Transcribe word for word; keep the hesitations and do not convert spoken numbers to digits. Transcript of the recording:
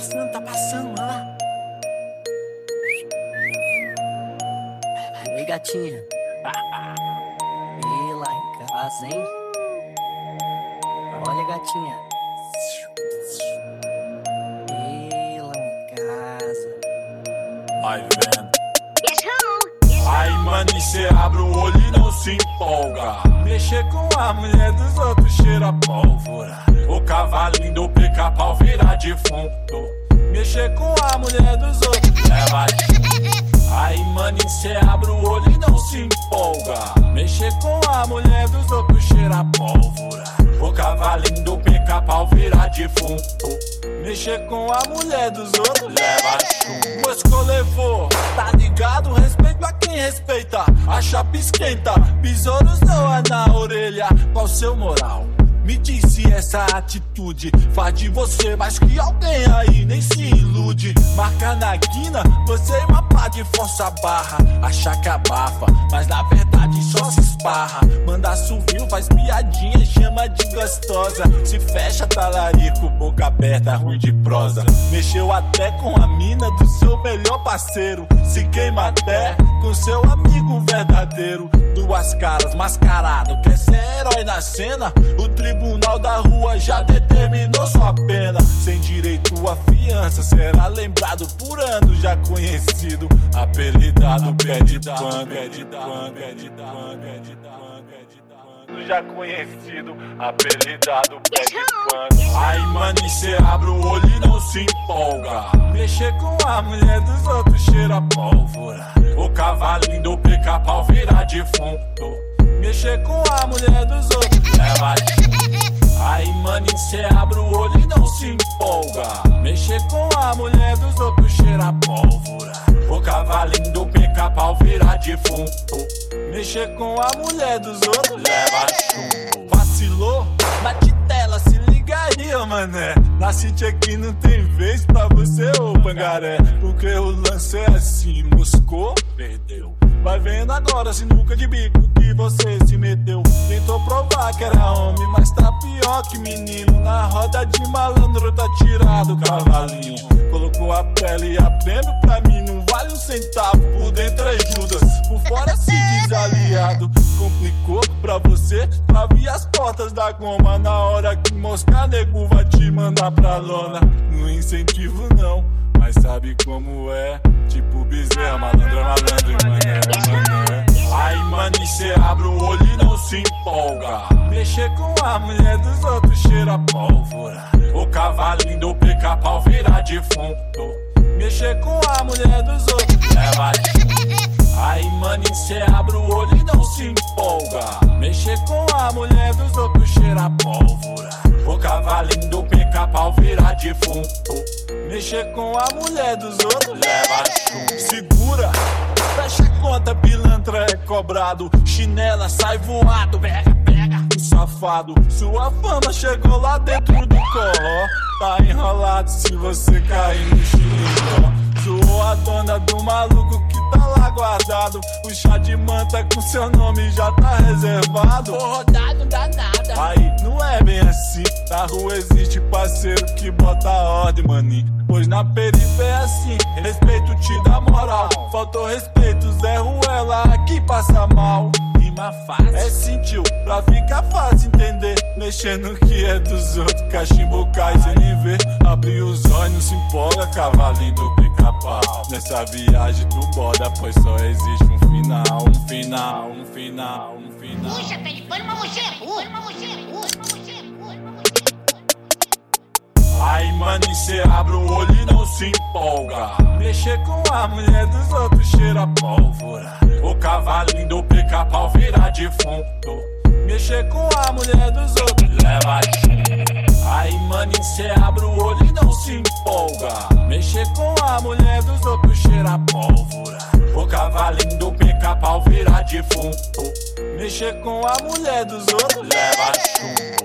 passando, tá passando, mano lá. Oi, gatinha. E lá em casa, hein? Olha, gatinha. E lá em casa. Vai vendo. Aí, mano, cê abre o olho e não se empolga. Mexer com a mulher dos outros cheira pólvora. O cavalinho do pica-pau vira defunto. Mexer com a mulher dos outros leva. Aí, mano, cê abre o olho e não se empolga. Mexer com a mulher dos outros cheira pólvora. O cavalinho do pica-pau vira defunto. Mexer com a mulher dos outros leva chumbo. Moscou levou, tá ligado? Respeito a quem respeita. A chapa esquenta, besouros doa na orelha. Qual seu moral? Me diz se essa atitude faz de você mais que alguém aí, nem se ilude. Marca na quina, você é uma pá de força barra. Achar que abafa, mas na verdade só se esparra. Manda assovio, faz piadinha, chama de gostosa. Se fecha talarico, boca aberta, ruim de prosa. Mexeu até com a mina do seu melhor parceiro. Se queima até com seu amigo verdadeiro. Duas caras mascarado, quer ser herói na cena? O tribunal da rua já determinou sua pena. Sem direito a fiança, será lembrado por anos. Já conhecido, apelidado pé de pano. Pé de pano, pé de pano, pé de pano, pé de pano. Já conhecido, apelidado pé de pano. Aí, mano, cê abre o olho e não se empolga. Mexer com a mulher dos outros cheira pólvora. O cavalinho do pica-pau vira defunto. Mexer com a mulher dos outros leva. Aí, mano, cê abre o olho e não se empolga. Mexer com a mulher dos outros cheira pólvora. O cavalinho do pica-pau vira defunto. Mexer com a mulher dos outros leva chumbo. Vacilou? Bate tela, se liga aí, mané. Na City aqui não tem vez pra você, ô pangaré. Porque o lance é assim, moscou, perdeu. Vai vendo agora, sinuca de bico que você se meteu. Tentou provar que era homem, mas tá pior que menino. Na roda de malandro tá tirado o cavalinho. Colocou a pele e a prêmio pra mim não vale um centavo. Por dentro é Judas, por fora se diz aliado. Complicou pra você, abrir as portas da goma. Na hora que moscar, nego vai te mandar pra lona. Não incentivo não, mas sabe como é. Tipo bezerra, malandro é malandro, mané, mané. Aí, mano, cê abre o olho e não se empolga. Mexer com a mulher dos outros cheira pólvora. O cavalinho do pica-pau vira defunto. Mexer com a mulher dos outros leva. Aí, mano, cê abre o olho e não se empolga. Mexer com a mulher dos outros cheira pólvora. O cavalinho do pica-pau vira defunto. Mexer com a mulher dos outros leva chumbo. Segura, fecha a conta, pilantra é cobrado. Chinela sai voado, pega, pega, o safado. Sua fama chegou lá dentro do coró. Tá enrolado se você cair no xilindó. Sou a dona do maluco que tá lá guardado. O chá de manta com seu nome já tá reservado. Tô rodado, não dá nada. Aí, não é bem assim. Na rua existe parceiro que bota ordem, maninho. Pois na periferia assim, respeito te dá moral. Faltou respeito, Zé Ruela aqui passa mal. Rima fácil, é sentiu, pra ficar fácil entender. Mexer no que é dos outros, cachimbo cai sem ver. Abrir os olhos, não se empolga, cavalinho do pica-pau. Nessa viagem tu borda, pois só existe um final. Um final, um final, um final. Puxa, pé de pano, mas você é burro, mas você é burro, mas você é burro, mas você é burro. Aí, mano, cê abre o olho e não se empolga. Mexer com a mulher dos outros cheira pólvora. O cavalinho do pica-pau vira defunto. Mexer com a mulher dos outros leva chumbo. Aí, mano, cê abre o olho e não se empolga. Mexer com a mulher dos outros cheira pólvora. O cavalinho do pica-pau vira defunto. Mexer com a mulher dos outros leva chumbo.